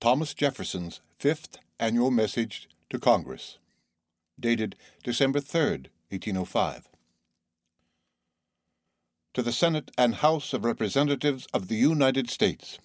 Thomas Jefferson's Fifth Annual Message to Congress, dated December 3, 1805. To the Senate and House of Representatives of the United States.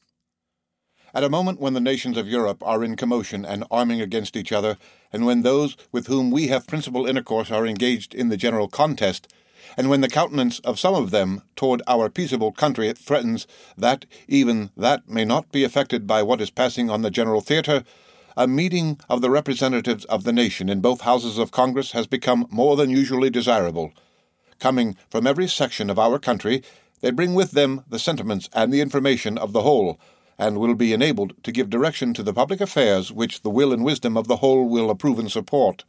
At a moment when the nations of Europe are in commotion and arming against each other, and when those with whom we have principal intercourse are engaged in the general contest, and when the countenance of some of them toward our peaceable country threatens that even that may not be affected by what is passing on the general theatre, a meeting of the representatives of the nation in both houses of Congress has become more than usually desirable. Coming from every section of our country, they bring with them the sentiments and the information of the whole, and will be enabled to give direction to the public affairs which the will and wisdom of the whole will approve and support.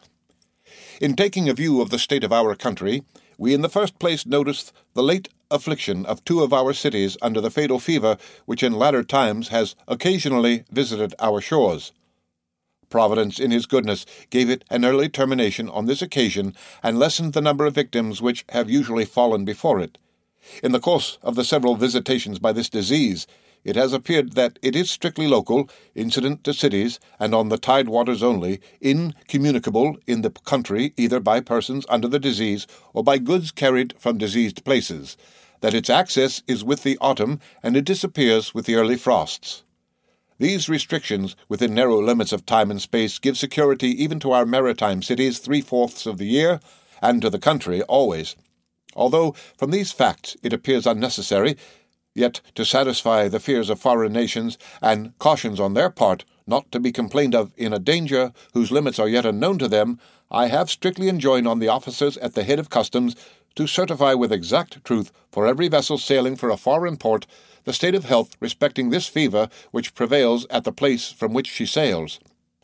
In taking a view of the state of our country, we in the first place notice the late affliction of two of our cities under the fatal fever which in latter times has occasionally visited our shores. Providence, in his goodness, gave it an early termination on this occasion and lessened the number of victims which have usually fallen before it. In the course of the several visitations by this disease, it has appeared that it is strictly local, incident to cities, and on the tide waters only, incommunicable in the country either by persons under the disease or by goods carried from diseased places, that its access is with the autumn, and it disappears with the early frosts. These restrictions within narrow limits of time and space give security even to our maritime cities 3/4 of the year, and to the country always. Although from these facts it appears unnecessary, yet to satisfy the fears of foreign nations, and cautions on their part not to be complained of in a danger whose limits are yet unknown to them, I have strictly enjoined on the officers at the head of customs to certify with exact truth for every vessel sailing for a foreign port the state of health respecting this fever which prevails at the place from which she sails.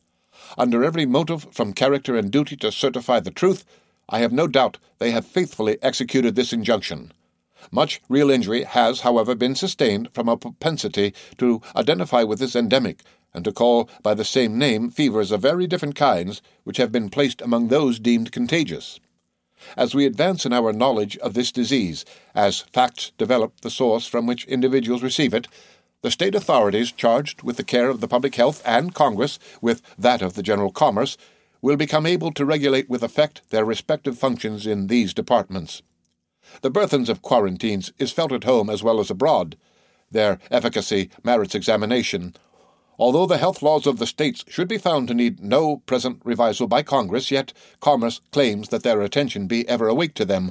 Under every motive from character and duty to certify the truth, I have no doubt they have faithfully executed this injunction. Much real injury has, however, been sustained from a propensity to identify with this endemic, and to call by the same name fevers of very different kinds, which have been placed among those deemed contagious. As we advance in our knowledge of this disease, as facts develop the source from which individuals receive it, the state authorities charged with the care of the public health and Congress with that of the general commerce will become able to regulate with effect their respective functions in these departments. The burthens of quarantines is felt at home as well as abroad. Their efficacy merits examination. Although the health laws of the states should be found to need no present revisal by Congress, yet commerce claims that their attention be ever awake to them.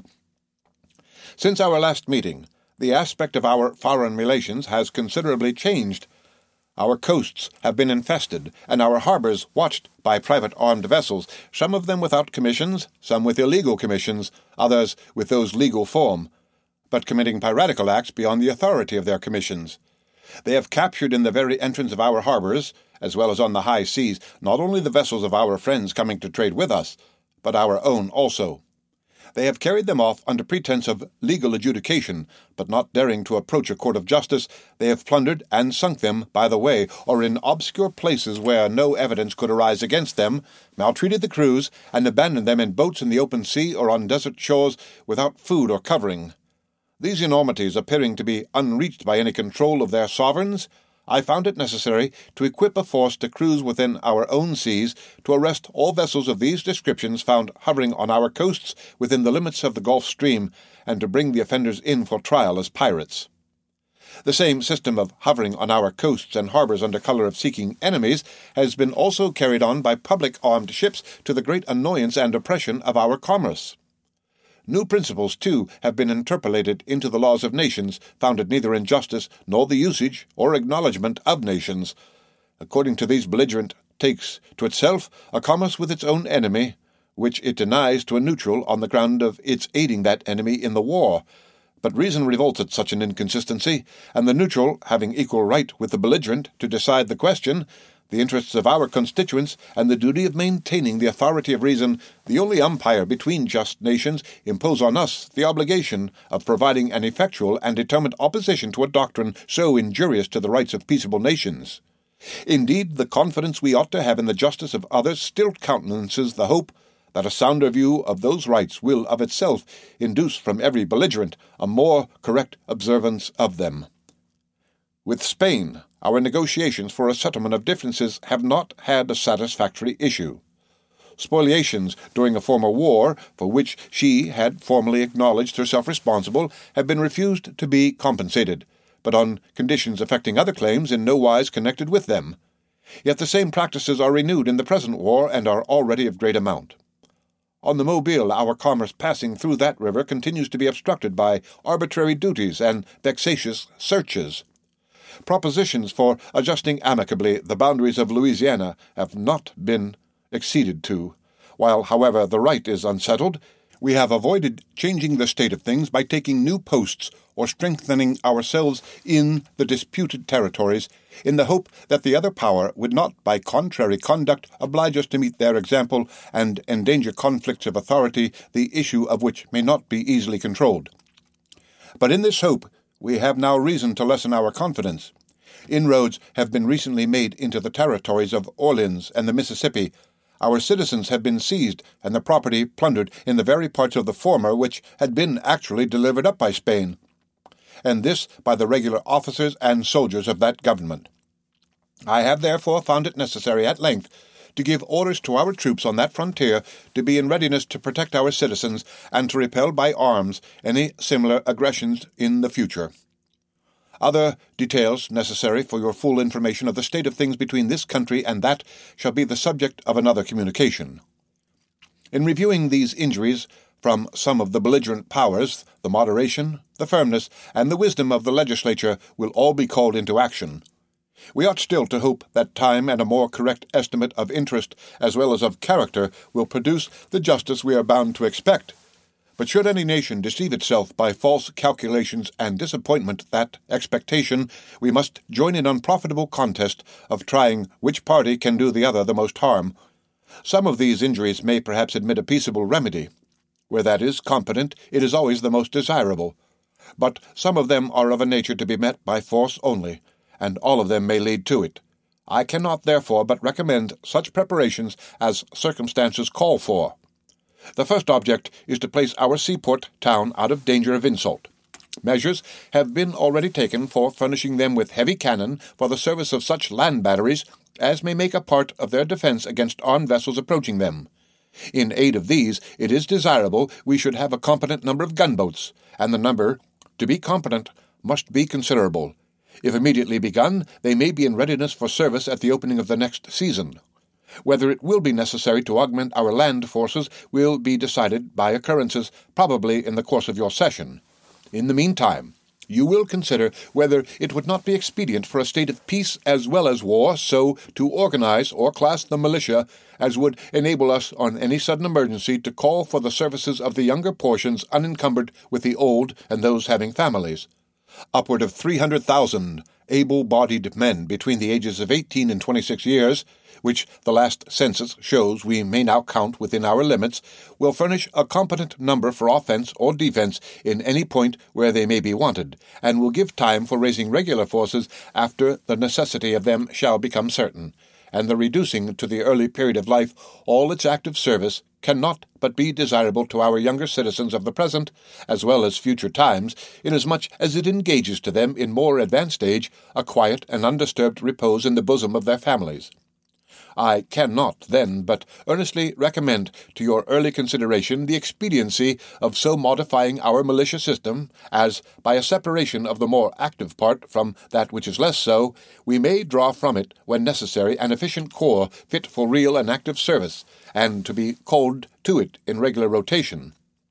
Since our last meeting, the aspect of our foreign relations has considerably changed. Our coasts have been infested, and our harbors watched by private armed vessels, some of them without commissions, some with illegal commissions, others with those legal form, but committing piratical acts beyond the authority of their commissions. They have captured in the very entrance of our harbors, as well as on the high seas, not only the vessels of our friends coming to trade with us, but our own also. They have carried them off under pretense of legal adjudication, but not daring to approach a court of justice, they have plundered and sunk them by the way, or in obscure places where no evidence could arise against them, maltreated the crews, and abandoned them in boats in the open sea or on desert shores without food or covering. These enormities appearing to be unreached by any control of their sovereigns, I found it necessary to equip a force to cruise within our own seas to arrest all vessels of these descriptions found hovering on our coasts within the limits of the Gulf Stream, and to bring the offenders in for trial as pirates. The same system of hovering on our coasts and harbors under color of seeking enemies has been also carried on by public armed ships to the great annoyance and oppression of our commerce. New principles, too, have been interpolated into the laws of nations, founded neither in justice nor the usage or acknowledgment of nations. According to these, belligerent takes to itself a commerce with its own enemy, which it denies to a neutral on the ground of its aiding that enemy in the war. But reason revolts at such an inconsistency, and the neutral, having equal right with the belligerent to decide the question, the interests of our constituents, and the duty of maintaining the authority of reason, the only umpire between just nations, impose on us the obligation of providing an effectual and determined opposition to a doctrine so injurious to the rights of peaceable nations. Indeed, the confidence we ought to have in the justice of others still countenances the hope that a sounder view of those rights will of itself induce from every belligerent a more correct observance of them. With Spain, our negotiations for a settlement of differences have not had a satisfactory issue. Spoliations during a former war, for which she had formally acknowledged herself responsible, have been refused to be compensated, but on conditions affecting other claims in no wise connected with them. Yet the same practices are renewed in the present war and are already of great amount. On the Mobile, our commerce passing through that river continues to be obstructed by arbitrary duties and vexatious searches. Propositions for adjusting amicably the boundaries of Louisiana have not been acceded to. While, however, the right is unsettled, we have avoided changing the state of things by taking new posts or strengthening ourselves in the disputed territories, in the hope that the other power would not, by contrary conduct, oblige us to meet their example and endanger conflicts of authority, the issue of which may not be easily controlled. But in this hope we have now reason to lessen our confidence. Inroads have been recently made into the territories of Orleans and the Mississippi. Our citizens have been seized and the property plundered in the very parts of the former which had been actually delivered up by Spain, and this by the regular officers and soldiers of that government. I have therefore found it necessary at length to give orders to our troops on that frontier to be in readiness to protect our citizens and to repel by arms any similar aggressions in the future. Other details necessary for your full information of the state of things between this country and that shall be the subject of another communication. In reviewing these injuries from some of the belligerent powers, the moderation, the firmness, and the wisdom of the legislature will all be called into action. We ought still to hope that time and a more correct estimate of interest as well as of character will produce the justice we are bound to expect. But should any nation deceive itself by false calculations and disappointment that expectation, we must join in unprofitable contest of trying which party can do the other the most harm. Some of these injuries may perhaps admit a peaceable remedy. Where that is competent, it is always the most desirable. But some of them are of a nature to be met by force only, and all of them may lead to it. I cannot, therefore, but recommend such preparations as circumstances call for. The first object is to place our seaport town out of danger of insult. Measures have been already taken for furnishing them with heavy cannon for the service of such land batteries as may make a part of their defense against armed vessels approaching them. In aid of these, it is desirable we should have a competent number of gunboats, and the number, to be competent, must be considerable. If immediately begun, they may be in readiness for service at the opening of the next season. Whether it will be necessary to augment our land forces will be decided by occurrences, probably in the course of your session. In the meantime, you will consider whether it would not be expedient for a state of peace as well as war so to organize or class the militia as would enable us on any sudden emergency to call for the services of the younger portions unencumbered with the old and those having families. Upward of 300,000 able-bodied men between the ages of 18 and 26 years, which the last census shows we may now count within our limits, will furnish a competent number for offense or defense in any point where they may be wanted, and will give time for raising regular forces after the necessity of them shall become certain, and the reducing to the early period of life all its active service cannot but be desirable to our younger citizens of the present, as well as future times, inasmuch as it engages to them in more advanced age a quiet and undisturbed repose in the bosom of their families. I cannot, then, but earnestly recommend to your early consideration the expediency of so modifying our militia system as, by a separation of the more active part from that which is less so, we may draw from it, when necessary, an efficient corps fit for real and active service, and to be called to it in regular rotation.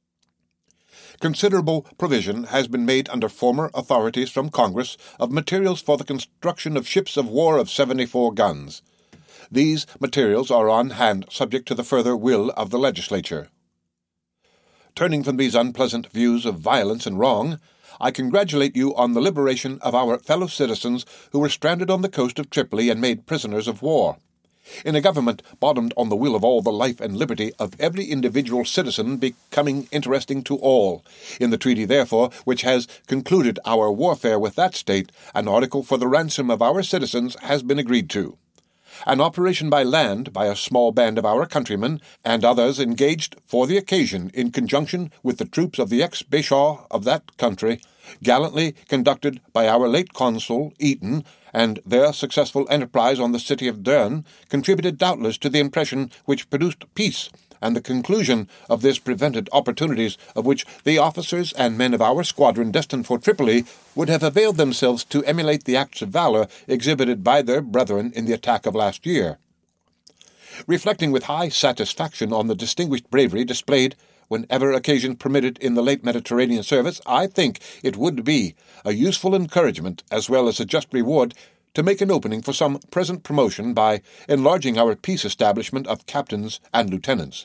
Considerable provision has been made under former authorities from Congress of materials for the construction of ships of war of 74 guns. These materials are on hand subject to the further will of the legislature. Turning from these unpleasant views of violence and wrong, I congratulate you on the liberation of our fellow citizens who were stranded on the coast of Tripoli and made prisoners of war. In a government bottomed on the will of all, the life and liberty of every individual citizen becoming interesting to all. In the treaty, therefore, which has concluded our warfare with that state, an article for the ransom of our citizens has been agreed to. An operation by land by a small band of our countrymen, and others engaged for the occasion in conjunction with the troops of the ex-Bashaw of that country, gallantly conducted by our late consul, Eaton, and their successful enterprise on the city of Dern contributed doubtless to the impression which produced peace, and the conclusion of this prevented opportunities of which the officers and men of our squadron destined for Tripoli would have availed themselves to emulate the acts of valor exhibited by their brethren in the attack of last year. Reflecting with high satisfaction on the distinguished bravery displayed whenever occasion permitted in the late Mediterranean service, I think it would be a useful encouragement as well as a just reward to make an opening for some present promotion by enlarging our peace establishment of captains and lieutenants.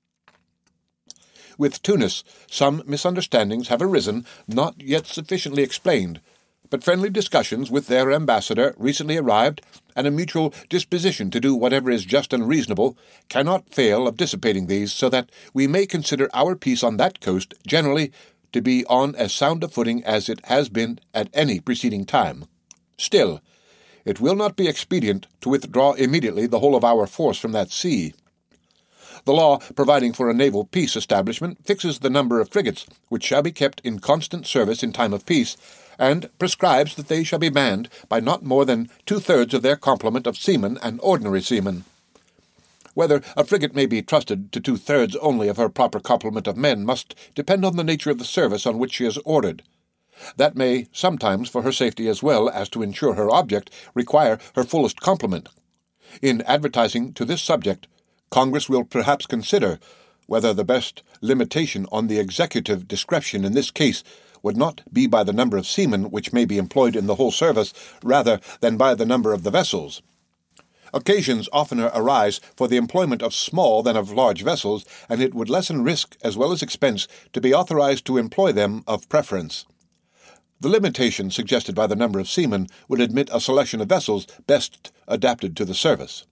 With Tunis, some misunderstandings have arisen, not yet sufficiently explained, but friendly discussions with their ambassador recently arrived, and a mutual disposition to do whatever is just and reasonable cannot fail of dissipating these, so that we may consider our peace on that coast generally to be on as sound a footing as it has been at any preceding time. Still, it will not be expedient to withdraw immediately the whole of our force from that sea. The law providing for a naval peace establishment fixes the number of frigates which shall be kept in constant service in time of peace, and prescribes that they shall be manned by not more than 2/3 of their complement of seamen and ordinary seamen. Whether a frigate may be trusted to 2/3 only of her proper complement of men must depend on the nature of the service on which she is ordered. That may sometimes, for her safety as well as to ensure her object, require her fullest complement. In advertising to this subject, Congress will perhaps consider whether the best limitation on the executive discretion in this case would not be by the number of seamen which may be employed in the whole service, rather than by the number of the vessels. Occasions oftener arise for the employment of small than of large vessels, and it would lessen risk as well as expense to be authorized to employ them of preference. The limitation suggested by the number of seamen would admit a selection of vessels best adapted to the service.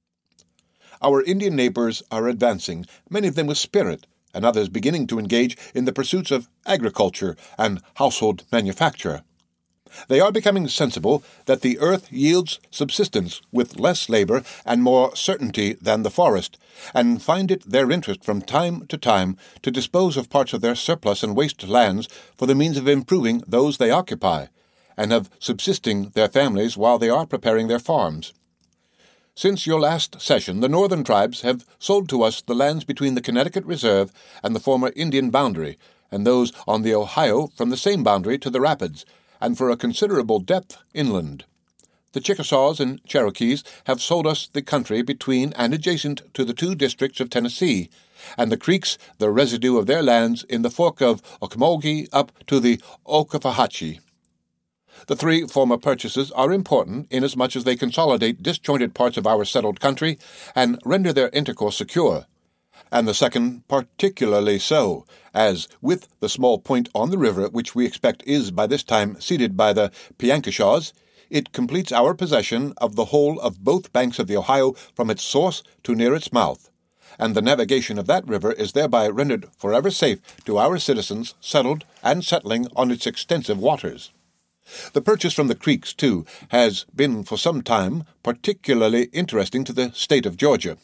Our Indian neighbors are advancing, many of them with spirit, and others beginning to engage in the pursuits of agriculture and household manufacture. They are becoming sensible that the earth yields subsistence with less labor and more certainty than the forest, and find it their interest from time to dispose of parts of their surplus and waste lands for the means of improving those they occupy, and of subsisting their families while they are preparing their farms. Since your last session, the northern tribes have sold to us the lands between the Connecticut Reserve and the former Indian boundary, and those on the Ohio from the same boundary to the rapids, and for a considerable depth inland. The Chickasaws and Cherokees have sold us the country between and adjacent to the 2 districts of Tennessee, and the Creeks the residue of their lands in the fork of Ocmulgee up to the Ocklawahatchee. The 3 former purchases are important inasmuch as they consolidate disjointed parts of our settled country and render their intercourse secure, and the second particularly so, as, with the small point on the river which we expect is by this time ceded by the Piankishaws, it completes our possession of the whole of both banks of the Ohio from its source to near its mouth, and the navigation of that river is thereby rendered forever safe to our citizens settled and settling on its extensive waters. The purchase from the Creeks, too, has been for some time particularly interesting to the state of Georgia.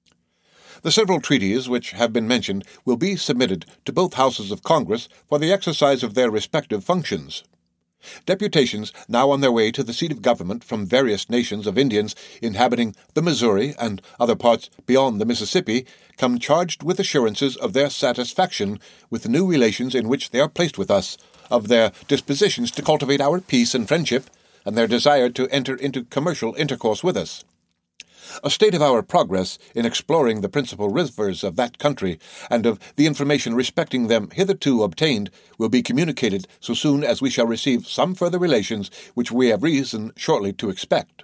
The several treaties which have been mentioned will be submitted to both houses of Congress for the exercise of their respective functions. Deputations now on their way to the seat of government from various nations of Indians inhabiting the Missouri and other parts beyond the Mississippi come charged with assurances of their satisfaction with the new relations in which they are placed with us, of their dispositions to cultivate our peace and friendship, and their desire to enter into commercial intercourse with us. A state of our progress in exploring the principal rivers of that country, and of the information respecting them hitherto obtained, will be communicated so soon as we shall receive some further relations which we have reason shortly to expect.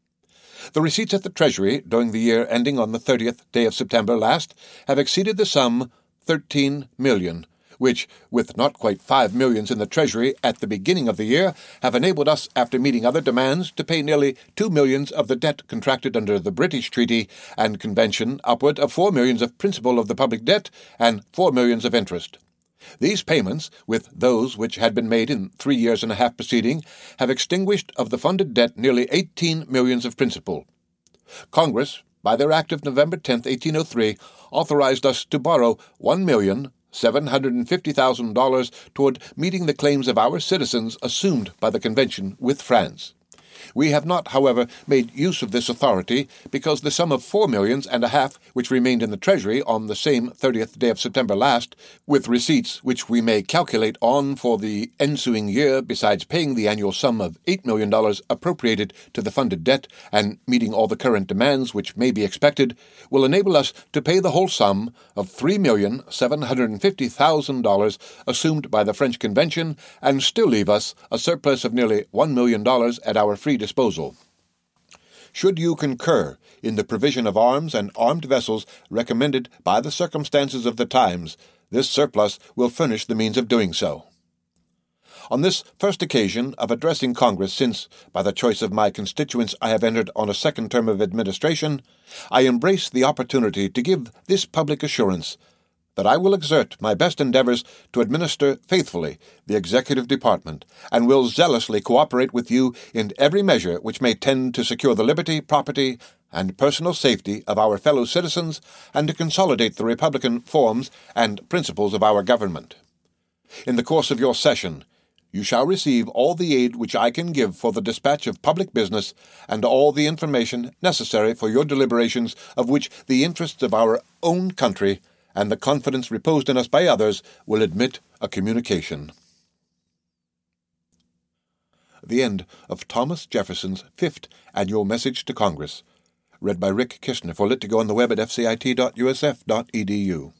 The receipts at the Treasury during the year ending on the 30th day of September last have exceeded the sum $13 million, which, with not quite $5 million in the Treasury at the beginning of the year, have enabled us, after meeting other demands, to pay nearly $2 million of the debt contracted under the British Treaty and Convention, upward of $4 million of principal of the public debt and $4 million of interest. These payments, with those which had been made in 3 years and a half preceding, have extinguished of the funded debt nearly $18 million of principal. Congress, by their act of November 10, 1803, authorized us to borrow $1,750,000 toward meeting the claims of our citizens assumed by the Convention with France. We have not, however, made use of this authority because the sum of $4.5 million which remained in the Treasury on the same 30th day of September last, with receipts which we may calculate on for the ensuing year, besides paying the annual sum of $8 million appropriated to the funded debt and meeting all the current demands which may be expected, will enable us to pay the whole sum of $3,750,000 assumed by the French Convention and still leave us a surplus of nearly $1 million at our free disposal. Should you concur in the provision of arms and armed vessels recommended by the circumstances of the times, this surplus will furnish the means of doing so. On this first occasion of addressing Congress since, by the choice of my constituents, I have entered on a second term of administration, I embrace the opportunity to give this public assurance that I will exert my best endeavors to administer faithfully the executive department, and will zealously cooperate with you in every measure which may tend to secure the liberty, property, and personal safety of our fellow citizens, and to consolidate the republican forms and principles of our government. In the course of your session, you shall receive all the aid which I can give for the dispatch of public business, and all the information necessary for your deliberations, of which the interests of our own country and the confidence reposed in us by others will admit a communication. The end of Thomas Jefferson's 5th Annual Message to Congress, read by Rick Kishner for Lit2Go on the web at fcit.usf.edu.